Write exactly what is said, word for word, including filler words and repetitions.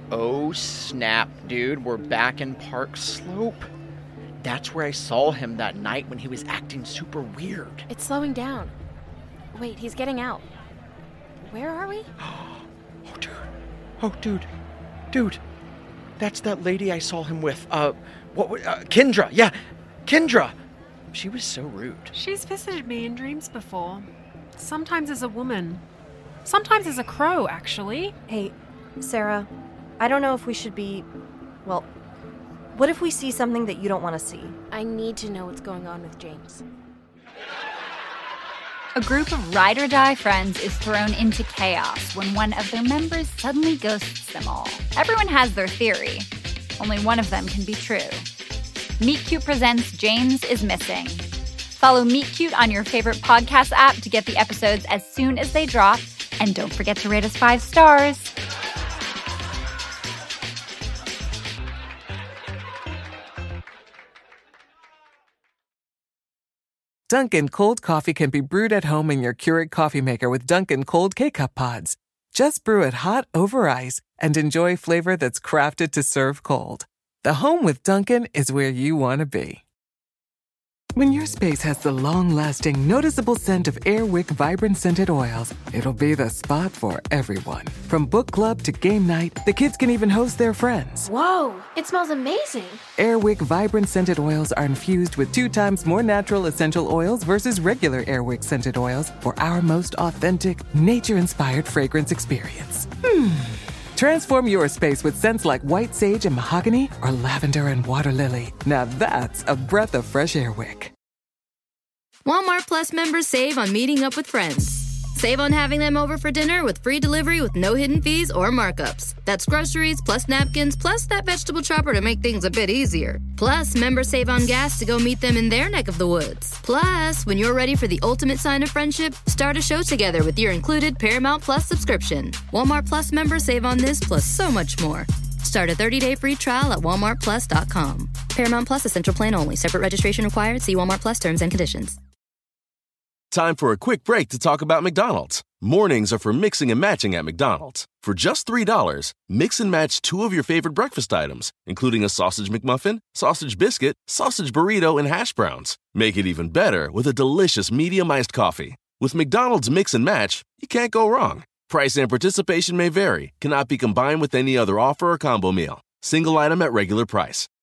Oh, snap, dude. We're back in Park Slope. That's where I saw him that night when he was acting super weird. It's slowing down. Wait, he's getting out. Where are we? Oh, dude. Oh, dude. Dude. That's that lady I saw him with. Uh, what? Uh, Kendra. Yeah, Kendra. She was so rude. She's visited me in dreams before. Sometimes as a woman. Sometimes as a crow, actually. Hey, Sarah, I don't know if we should be... Well, what if we see something that you don't want to see? I need to know what's going on with James. A group of ride-or-die friends is thrown into chaos when one of their members suddenly ghosts them all. Everyone has their theory. Only one of them can be true. Meet Cute presents James is Missing. Follow Meet Cute on your favorite podcast app to get the episodes as soon as they drop. And don't forget to rate us five stars. Dunkin' cold coffee can be brewed at home in your Keurig coffee maker with Dunkin' cold K-Cup pods. Just brew it hot over ice and enjoy flavor that's crafted to serve cold. The home with Dunkin' is where you want to be. When your space has the long-lasting, noticeable scent of Airwick Vibrant Scented Oils, it'll be the spot for everyone. From book club to game night, the kids can even host their friends. Whoa, it smells amazing. Airwick Vibrant Scented Oils are infused with two times more natural essential oils versus regular Airwick Scented Oils for our most authentic, nature-inspired fragrance experience. Hmm. Transform your space with scents like white sage and mahogany or lavender and water lily. Now that's a breath of fresh air wick. Walmart Plus members save on meeting up with friends. Save on having them over for dinner with free delivery with no hidden fees or markups. That's groceries, plus napkins, plus that vegetable chopper to make things a bit easier. Plus, members save on gas to go meet them in their neck of the woods. Plus, when you're ready for the ultimate sign of friendship, start a show together with your included Paramount Plus subscription. Walmart Plus members save on this plus so much more. Start a thirty-day free trial at walmart plus dot com. Paramount Plus Essential Plan only. Separate registration required. See Walmart Plus terms and conditions. Time for a quick break to talk about McDonald's. Mornings are for mixing and matching at McDonald's. For just three dollars, mix and match two of your favorite breakfast items, including a sausage McMuffin, sausage biscuit, sausage burrito, and hash browns. Make it even better with a delicious medium iced coffee. With McDonald's Mix and Match, you can't go wrong. Price and participation may vary, cannot be combined with any other offer or combo meal. Single item at regular price.